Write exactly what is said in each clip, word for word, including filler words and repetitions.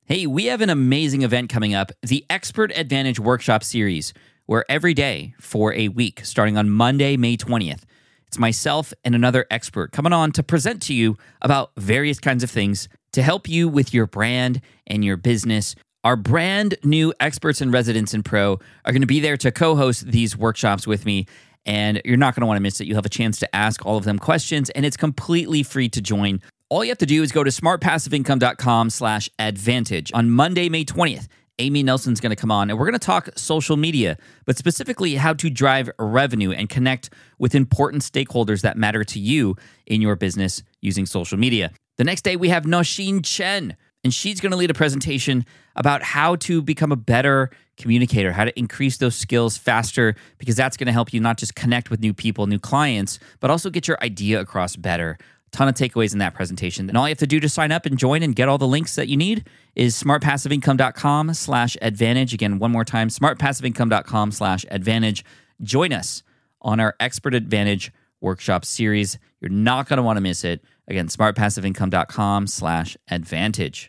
Hey, we have an amazing event coming up, the Expert Advantage Workshop Series, where every day for a week, starting on Monday, May twentieth, it's myself and another expert coming on to present to you about various kinds of things to help you with your brand and your business. Our brand new experts and residents in Pro are going to be there to co-host these workshops with me, and you're not going to want to miss it. You'll have a chance to ask all of them questions, and it's completely free to join. All you have to do is go to smartpassiveincome.com slash advantage. On Monday, May twentieth, Amy Nelson's going to come on, and we're going to talk social media, but specifically how to drive revenue and connect with important stakeholders that matter to you in your business using social media. The next day, we have Nosheen Chen, and she's going to lead a presentation about how to become a better communicator, how to increase those skills faster, because that's going to help you not just connect with new people, new clients, but also get your idea across better. Ton of takeaways in that presentation. And all you have to do to sign up and join and get all the links that you need is smartpassiveincome.com slash advantage. Again, one more time, smartpassiveincome.com slash advantage. Join us on our Expert Advantage Workshop Series. You're not going to want to miss it. Again, smartpassiveincome.com slash advantage.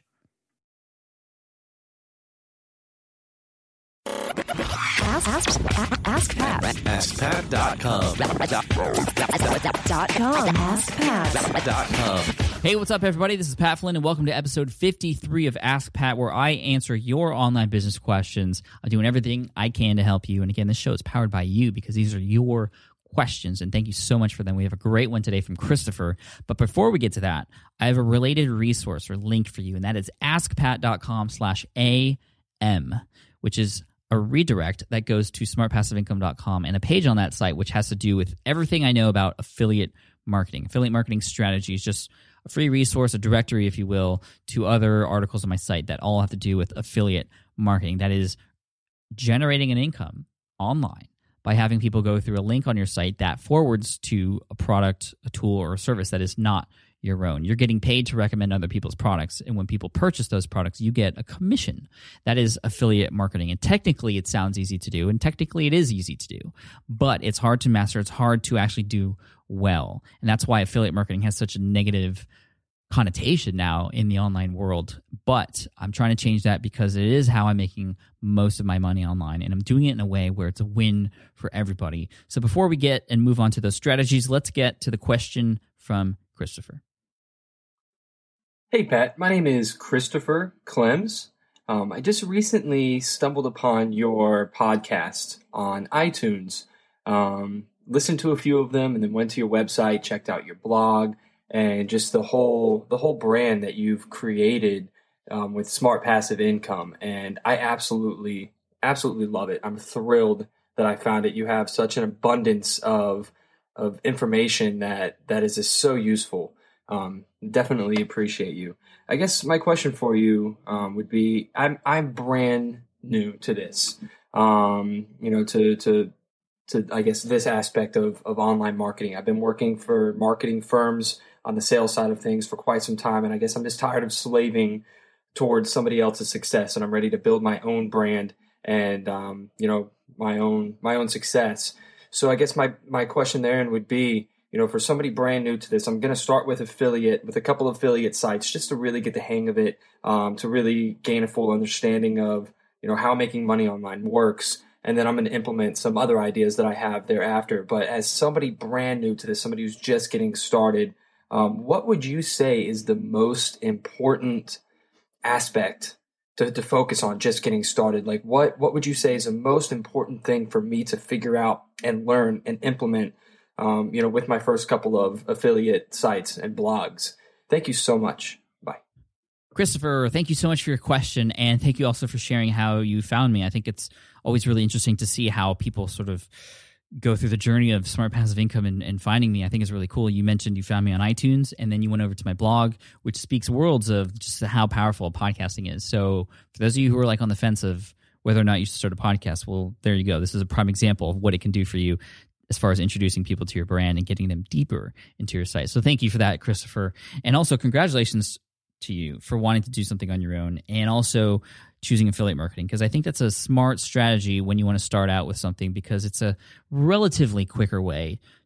Ask, ask, ask Pat. AskPat dot com. Dot com. Ask Pat. Dot com. Hey, what's up, everybody? This is Pat Flynn, and welcome to episode fifty-three of Ask Pat, where I answer your online business questions. I'm doing everything I can to help you. And again, this show is powered by you because these are your questions, and thank you so much for them. We have a great one today from Christopher. But before we get to that, I have a related resource or link for you, and that is askpat.com slash AM, which is a redirect that goes to smart passive income dot com and a page on that site which has to do with everything I know about affiliate marketing. Affiliate marketing strategies, just a free resource, a directory, if you will, to other articles on my site that all have to do with affiliate marketing. That is generating an income online by having people go through a link on your site that forwards to a product, a tool, or a service that is not your own. You're getting paid to recommend other people's products, and when people purchase those products, you get a commission. That is affiliate marketing, and technically it sounds easy to do, and technically it is easy to do, but it's hard to master. It's hard to actually do well, and that's why affiliate marketing has such a negative connotation now in the online world. But I'm trying to change that because it is how I'm making most of my money online, and I'm doing it in a way where it's a win for everybody. So before we get and move on to those strategies, let's get to the question from Christopher. Hey, Pat. My name is Christopher Clems. Um, I just recently stumbled upon your podcast on iTunes. Um, listened to a few of them, and then went to your website, checked out your blog, and just the whole the whole brand that you've created um, with Smart Passive Income. And I absolutely, absolutely love it. I'm thrilled that I found it. You have such an abundance of of information that that is just so useful. Um, definitely appreciate you. I guess my question for you um, would be: I'm I'm brand new to this, um, you know, to to to I guess this aspect of of online marketing. I've been working for marketing firms on the sales side of things for quite some time, and I guess I'm just tired of slaving towards somebody else's success, and I'm ready to build my own brand and um, you know my own my own success. So I guess my my question therein would be, you know, for somebody brand new to this, I'm going to start with affiliate, with a couple of affiliate sites, just to really get the hang of it, um, to really gain a full understanding of, you know, how making money online works. And then I'm going to implement some other ideas that I have thereafter. But as somebody brand new to this, somebody who's just getting started, um, what would you say is the most important aspect to, to focus on just getting started? Like what, what would you say is the most important thing for me to figure out and learn and implement Um, you know, with my first couple of affiliate sites and blogs? Thank you so much. Bye. Christopher, thank you so much for your question, and thank you also for sharing how you found me. I think it's always really interesting to see how people sort of go through the journey of Smart Passive Income and, and finding me. I think it's really cool. You mentioned you found me on iTunes, and then you went over to my blog, which speaks worlds of just how powerful podcasting is. So for those of you who are like on the fence of whether or not you should start a podcast, well, there you go. This is a prime example of what it can do for you as far as introducing people to your brand and getting them deeper into your site. So thank you for that, Christopher. And also congratulations to you for wanting to do something on your own and also choosing affiliate marketing, because I think that's a smart strategy when you want to start out with something, because it's a relatively quicker way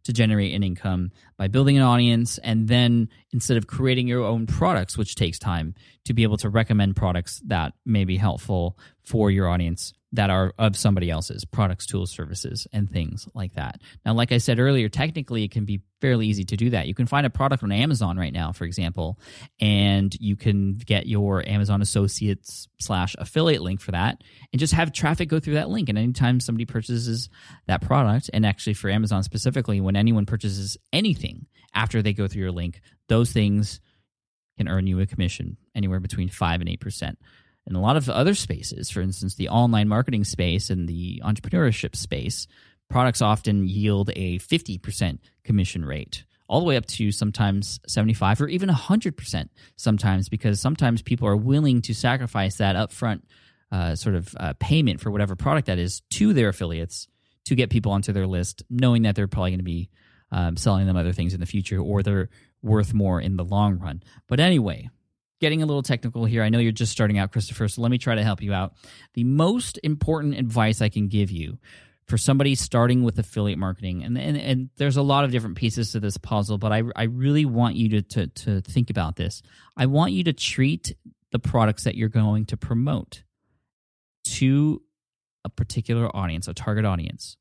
to generate an income by building an audience, and then instead of creating your own products, which takes time, to be able to recommend products that may be helpful for your audience that are of somebody else's products, tools, services, and things like that. Now, like I said earlier, technically it can be fairly easy to do that. You can find a product on Amazon right now, for example, and you can get your Amazon Associates slash affiliate link for that and just have traffic go through that link. And anytime somebody purchases that product, and actually for Amazon specifically, when anyone purchases anything after they go through your link, those things can earn you a commission anywhere between five and eight percent. In a lot of other spaces, for instance, the online marketing space and the entrepreneurship space, products often yield a fifty percent commission rate, all the way up to sometimes seventy-five or even one hundred percent sometimes, because sometimes people are willing to sacrifice that upfront uh, sort of uh, payment for whatever product that is to their affiliates to get people onto their list, knowing that they're probably going to be um, selling them other things in the future, or they're worth more in the long run. But anyway, getting a little technical here. I know you're just starting out, Christopher, so let me try to help you out. The most important advice I can give you for somebody starting with affiliate marketing, and and, and there's a lot of different pieces to this puzzle, but I, I really want you to, to, to think about this. I want you to treat the products that you're going to promote to a particular audience, a target audience,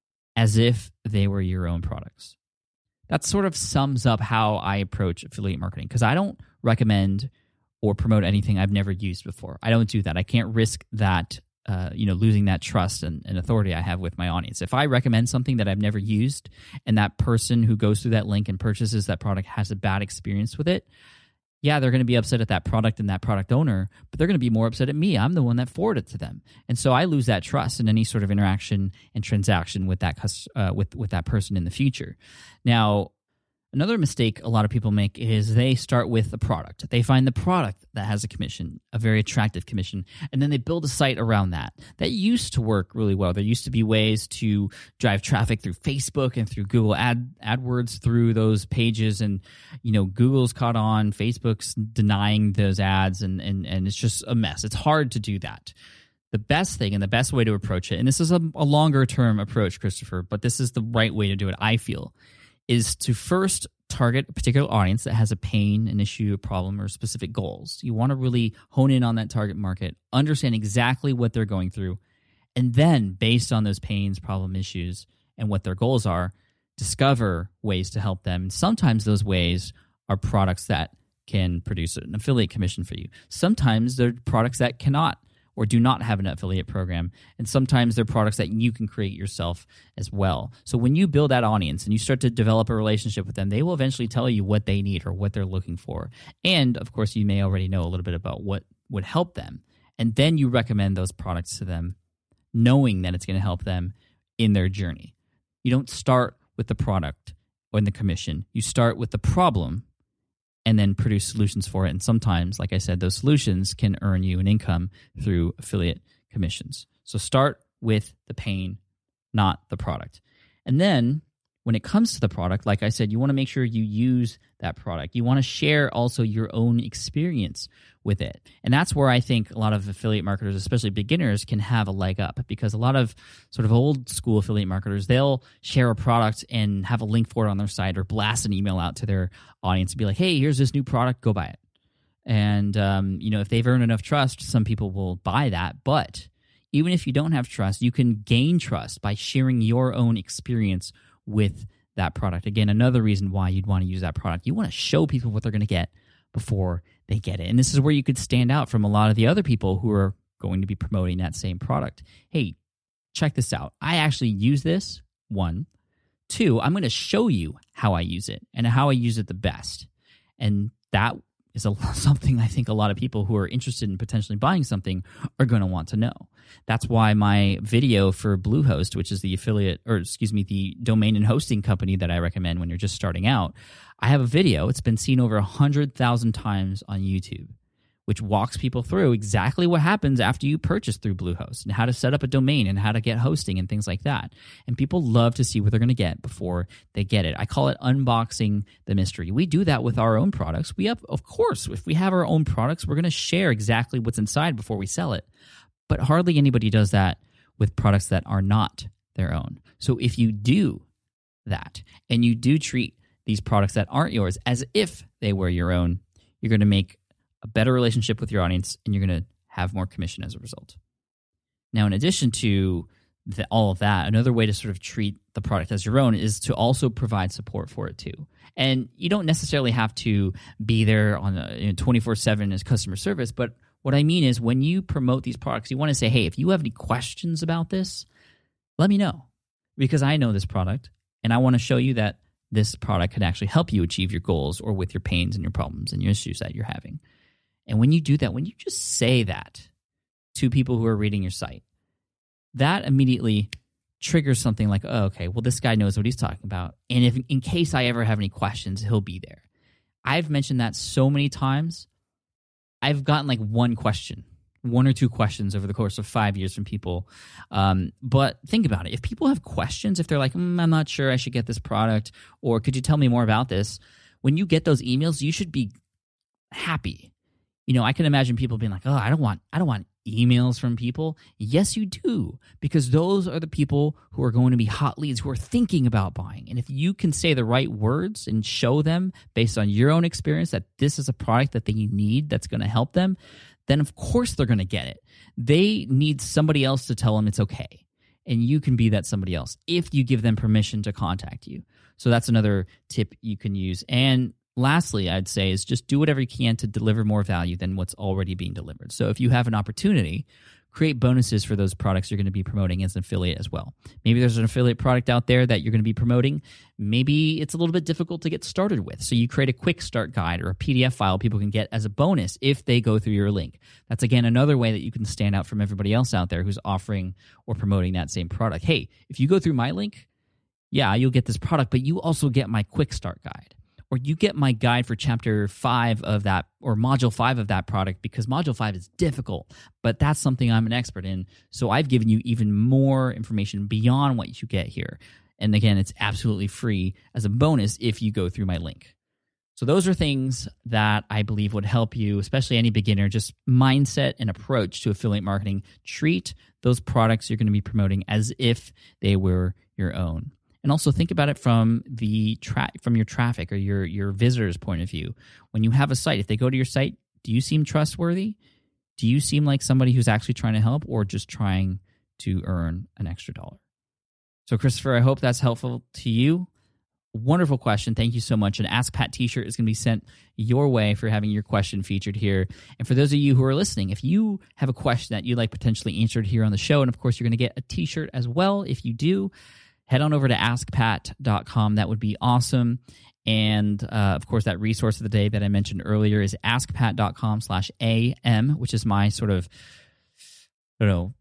as if they were your own products. That sort of sums up how I approach affiliate marketing, because I don't recommend or promote anything I've never used before. I don't do that. I can't risk that, uh, you know, losing that trust and, and authority I have with my audience. If I recommend something that I've never used, and that person who goes through that link and purchases that product has a bad experience with it, yeah, they're going to be upset at that product and that product owner, but they're going to be more upset at me. I'm the one that forwarded it to them, and so I lose that trust in any sort of interaction and transaction with that uh, with with that person in the future. Now, another mistake a lot of people make is they start with the product. They find the product that has a commission, a very attractive commission, and then they build a site around that. That used to work really well. There used to be ways to drive traffic through Facebook and through Google Ad AdWords through those pages, and you know, Google's caught on, Facebook's denying those ads, and and and it's just a mess. It's hard to do that. The best thing and the best way to approach it, and this is a, a longer term approach, Christopher, but this is the right way to do it, I feel, is to first target a particular audience that has a pain, an issue, a problem, or specific goals. You want to really hone in on that target market, understand exactly what they're going through, and then based on those pains, problem, issues, and what their goals are, discover ways to help them. And sometimes those ways are products that can produce an affiliate commission for you. Sometimes they're products that cannot or do not have an affiliate program, and sometimes they're products that you can create yourself as well. So when you build that audience and you start to develop a relationship with them, they will eventually tell you what they need or what they're looking for. And of course, you may already know a little bit about what would help them. And then you recommend those products to them, knowing that it's going to help them in their journey. You don't start with the product or in the commission. You start with the problem and then produce solutions for it. And sometimes, like I said, those solutions can earn you an income through affiliate commissions. So start with the pain, not the product. And then when it comes to the product, like I said, you want to make sure you use that product. You want to share also your own experience with it. And that's where I think a lot of affiliate marketers, especially beginners, can have a leg up, because a lot of sort of old school affiliate marketers, they'll share a product and have a link for it on their site, or blast an email out to their audience and be like, hey, here's this new product, go buy it. And, um, you know, if they've earned enough trust, some people will buy that. But even if you don't have trust, you can gain trust by sharing your own experience with that product. Again, another reason why you'd want to use that product. You want to show people what they're going to get before they get it. And this is where you could stand out from a lot of the other people who are going to be promoting that same product. Hey, check this out. I actually use this, one. Two, I'm going to show you how I use it and how I use it the best. And that is a, something I think a lot of people who are interested in potentially buying something are going to want to know. That's why my video for Bluehost, which is the affiliate, or excuse me, the domain and hosting company that I recommend when you're just starting out, I have a video. It's been seen over one hundred thousand times on YouTube, which walks people through exactly what happens after you purchase through Bluehost and how to set up a domain and how to get hosting and things like that. And people love to see what they're going to get before they get it. I call it unboxing the mystery. We do that with our own products. We have, of course, if we have our own products, we're going to share exactly what's inside before we sell it. But hardly anybody does that with products that are not their own. So if you do that, and you do treat these products that aren't yours as if they were your own, you're going to make a better relationship with your audience, and you're going to have more commission as a result. Now, in addition to the, all of that, another way to sort of treat the product as your own is to also provide support for it too. And you don't necessarily have to be there on a, you know, twenty-four seven as customer service, but what I mean is when you promote these products, you want to say, hey, if you have any questions about this, let me know, because I know this product and I want to show you that this product can actually help you achieve your goals or with your pains and your problems and your issues that you're having. And when you do that, when you just say that to people who are reading your site, that immediately triggers something like, oh, okay, well, this guy knows what he's talking about. And if in case I ever have any questions, he'll be there. I've mentioned that so many times. I've gotten like one question, one or two questions over the course of five years from people. Um, but think about it. If people have questions, if they're like, mm, I'm not sure I should get this product, or could you tell me more about this? When you get those emails, you should be happy. You know, I can imagine people being like, oh, I don't want, I don't want emails from people. Yes, you do, because those are the people who are going to be hot leads, who are thinking about buying. And if you can say the right words and show them based on your own experience that this is a product that they need that's going to help them, then of course they're going to get it. They need somebody else to tell them it's okay. And you can be that somebody else if you give them permission to contact you. So that's another tip you can use. And lastly, I'd say is just do whatever you can to deliver more value than what's already being delivered. So if you have an opportunity, create bonuses for those products you're going to be promoting as an affiliate as well. Maybe there's an affiliate product out there that you're going to be promoting. Maybe it's a little bit difficult to get started with. So you create a quick start guide or a P D F file people can get as a bonus if they go through your link. That's, again, another way that you can stand out from everybody else out there who's offering or promoting that same product. Hey, if you go through my link, yeah, you'll get this product, but you also get my quick start guide. Or you get my guide for chapter five of that, or module five of that product, because module five is difficult, but that's something I'm an expert in. So I've given you even more information beyond what you get here. And again, it's absolutely free as a bonus if you go through my link. So those are things that I believe would help you, especially any beginner, just mindset and approach to affiliate marketing. Treat those products you're going to be promoting as if they were your own. And also think about it from the tra- from your traffic or your your visitors' point of view. When you have a site, if they go to your site, do you seem trustworthy? Do you seem like somebody who's actually trying to help or just trying to earn an extra dollar? So, Christopher, I hope that's helpful to you. Wonderful question. Thank you so much. An Ask Pat t-shirt is going to be sent your way for having your question featured here. And for those of you who are listening, if you have a question that you'd like potentially answered here on the show, and of course you're going to get a t-shirt as well if you do, head on over to ask pat dot com. That would be awesome. And, uh, of course, that resource of the day that I mentioned earlier is ask pat dot com slash A M, which is my sort of, I don't know,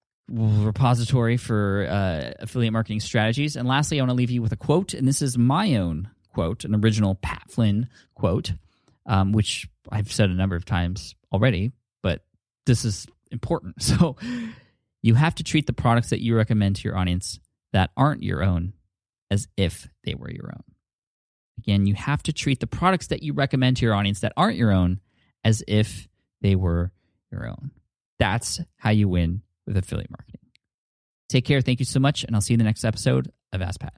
repository for uh, affiliate marketing strategies. And lastly, I want to leave you with a quote. And this is my own quote, an original Pat Flynn quote, um, which I've said a number of times already, but this is important. So you have to treat the products that you recommend to your audience that aren't your own as if they were your own. Again, you have to treat the products that you recommend to your audience that aren't your own as if they were your own. That's how you win with affiliate marketing. Take care. Thank you so much, and I'll see you in the next episode of Ask Pat.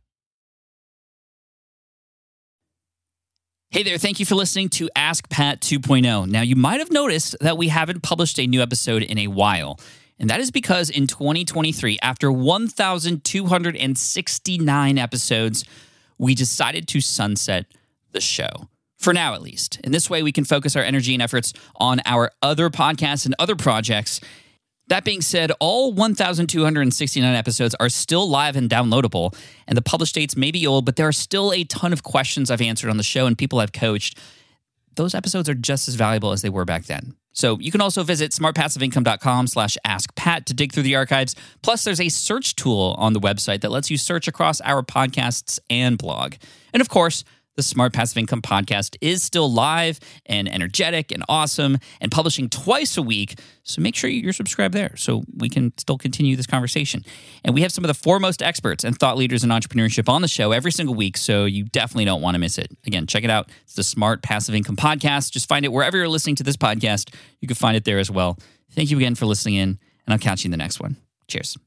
Hey there, thank you for listening to Ask Pat two point oh. Now, you might have noticed that we haven't published a new episode in a while. And that is because in twenty twenty-three, after one thousand two hundred sixty-nine episodes, we decided to sunset the show. For now, at least. In this way, we can focus our energy and efforts on our other podcasts and other projects. That being said, all one thousand two hundred sixty-nine episodes are still live and downloadable, and the published dates may be old, but there are still a ton of questions I've answered on the show and people I've coached. Those episodes are just as valuable as they were back then. So you can also visit smartpassiveincome.com slash askpat to dig through the archives. Plus, there's a search tool on the website that lets you search across our podcasts and blog. And of course, the Smart Passive Income podcast is still live and energetic and awesome and publishing twice a week. So make sure you're subscribed there so we can still continue this conversation. And we have some of the foremost experts and thought leaders in entrepreneurship on the show every single week, so you definitely don't want to miss it. Again, check it out. It's the Smart Passive Income podcast. Just find it wherever you're listening to this podcast. You can find it there as well. Thank you again for listening in, and I'll catch you in the next one. Cheers.